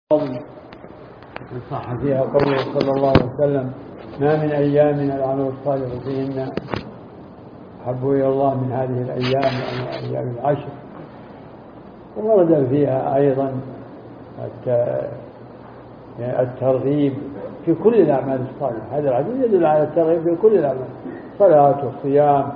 من صح فيها قوله صلى الله عليه وسلم: ما من أيام العمل الصالح فيهن أحب إلى الله من هذه الأيام يعني أيام العشر. وورد فيها أيضا الترغيب في كل الأعمال الصالحة. هذا الحديث يدل على الترغيب في كل الأعمال: صلاة وصيام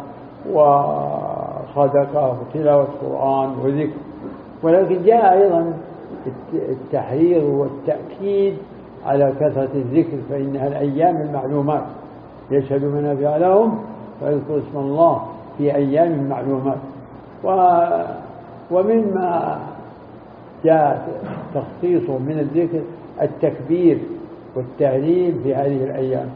وصدقة وتلاوة القرآن وذكر. ولكن جاء أيضا التحرير والتأكيد على كثرة الذكر، فإنها الأيام المعلومات يشهد منافع لهم ويذكر اسم الله في أيام معلومات. ومما جاء تخصيصه من الذكر التكبير والتهليل في هذه الأيام،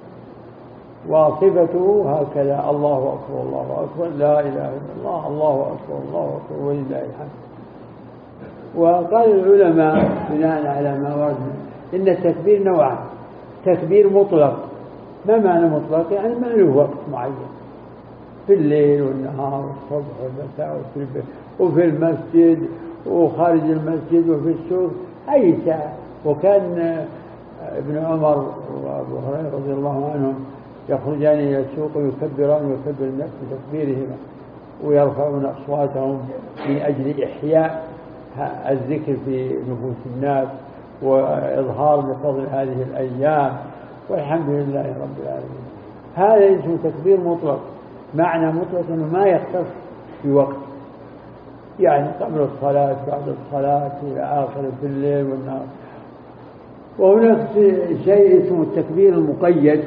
وصفته هكذا: الله أكبر الله أكبر لا إله إلا الله الله أكبر الله أكبر ولله الحمد. وقال العلماء بناء على ما ورد إن التكبير نوعان: تكبير مطلق. ما معنى مطلق؟ يعني ما له وقت معين، في الليل والنهار والصبح والمساء وفي المسجد وخارج المسجد وفي السوق أي ساعة. وكان ابن عمر وابو هريرة رضي الله عنهم يخرجان إلى السوق ويكبران ويكبر الناس بتكبيرهما ويرفعون أصواتهم من أجل إحياء الذكر في نفوس الناس وإظهار لفضل هذه الأيام، والحمد لله رب العالمين. هذا اسمه تكبير مطلق. معنى مطلق أنه ما يختص بوقت، يعني قبل الصلاة بعد الصلاة إلى آخر في الليل والنهار. وهناك شيء اسمه التكبير المقيد،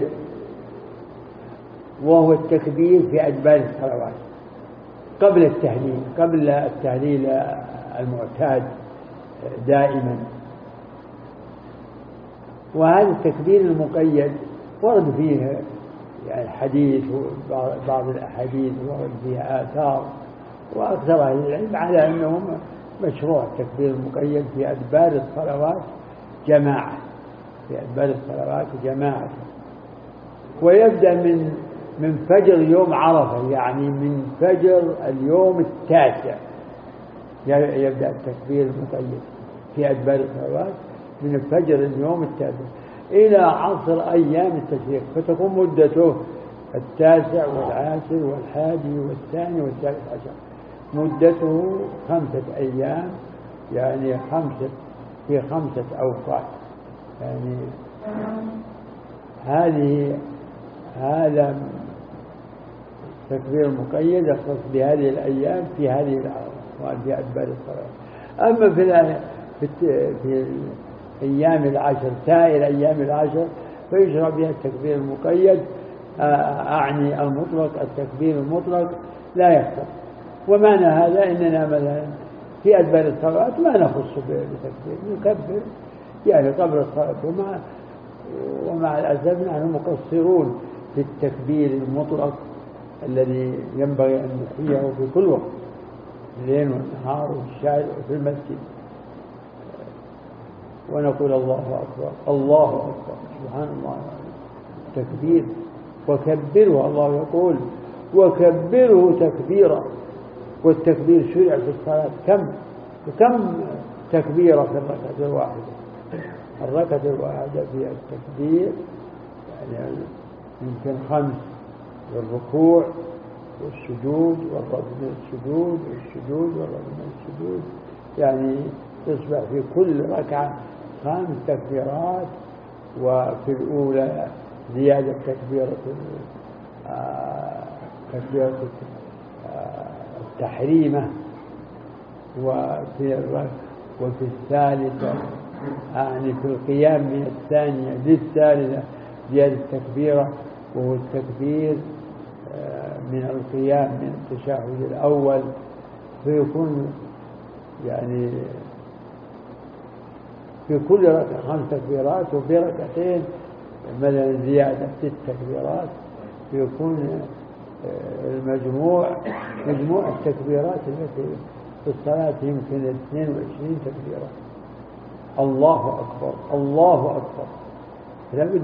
وهو التكبير في أدبار الصلوات قبل التهليل المعتاد دائما. وهذا التكبير المقيد ورد فيه يعني حديث، وبعض الأحاديث ورد فيها آثار، وأكثر أهل العلم على أنه مشروع التكبير المقيد في أدبار الصلوات جماعة، ويبدأ من فجر يوم عرفة، يعني من فجر اليوم التاسع يبدأ التكبير المقيد في أدبار الصلوات من فجر اليوم التاسع إلى عصر أيام التشريق، فتكون مدته 19 والعاشر والحادي والثاني والثالث عشر. مدته 5 أيام، يعني في 5 أوقات. يعني هذا تكبير مقيد يختص بهذه الأيام في هذه الأوقات في أدبار الصلاة. أما في أيام العشر، سائر أيام العشر، فيشرع بها التكبير المقيد، أعني المطلق. التكبير المطلق لا يختص. ومعنى هذا إننا مثلا في أدبار الصلاة ما نخص بتكبير، نكبر يعني قبل الصلاة، ومع الأسف نحن مقصرون في التكبير المطلق الذي ينبغي أن نحييه في كل وقت، الليل والنهار والشارع وفي المسجد، ونقول الله أكبر الله أكبر سبحان الله تكبير. وكبره، الله يقول: وكبره تكبيرا. والتكبير شرع في الصلاة كم تكبيرة في الركعة الواحدة؟ الركعة الواحدة فيها التكبير يعني يمكن 5: الركوع والسجود والرفع من السجود والسجود والرفع من السجود، يعني تصبح في كل ركعة 5 تكبيرات. وفي الأولى زيادة تكبيرة التحريمة، وفي الثالثة يعني في القيام من الثانية للثالثة زيادة تكبيرة، وهو التكبير من القيام من التشهد الأول، فيكون يعني في كل ركعة 5 تكبيرات، وفي ركعتين مثلا زيادة 6 تكبيرات، فيكون مجموع التكبيرات التي في الصلاة يمكن 22 تكبيرة. الله أكبر الله أكبر. لا بد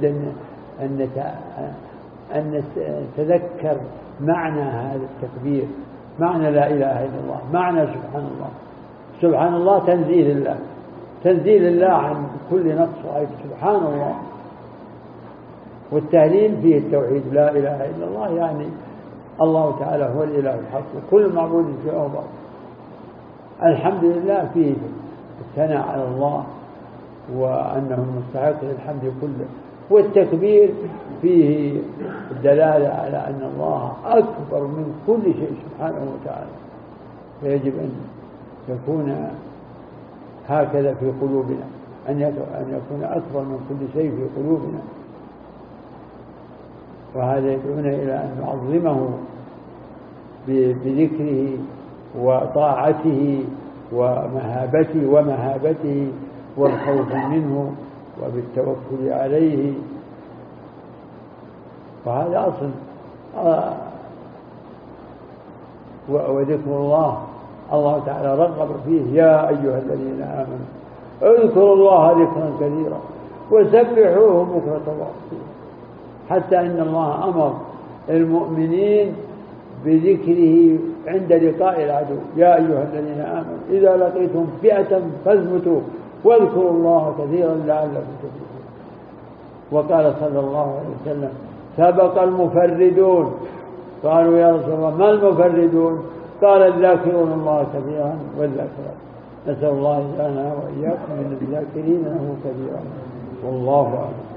أن نتذكر معنى هذا التكبير، معنى لا إله إلا الله، معنى سبحان الله. سبحان الله تنزيه لله، تنزيل الله عن كل نقص وعيب سبحان الله. والتهليل فيه التوحيد، لا إله إلا الله، يعني الله تعالى هو الإله الحق وكل معبود سواه باطل. الحمد لله فيه الثناء على الله وأنه مستحق للحمد كله. والتكبير فيه الدلالة على أن الله أكبر من كل شيء سبحانه وتعالى، فيجب أن يكون هكذا في قلوبنا، أن يكون أكبر من كل شيء في قلوبنا. وهذا يدعونا إلى أن نعظمه بذكره وطاعته ومهابته والخوف منه وبالتوكل عليه. وهذا أصل. وذكر الله تعالى رغب فيه: يا أيها الذين آمنوا اذكروا الله ذكرا كثيرا وسبحوه بكرة وأصيلا. حتى إن الله أمر المؤمنين بذكره عند لقاء العدو: يا أيها الذين آمنوا إذا لقيتم فئة فاثبتوا واذكروا الله كثيرا لعلكم تفلحون. وقال صلى الله عليه وسلم: سبق المفردون. قالوا: يا رسول الله ما المفردون؟ قال: الذاكرون الله كثيرا والذاكرات. نسأل الله لنا وإياكم من الذاكرين له كثيرا. والله أعلم.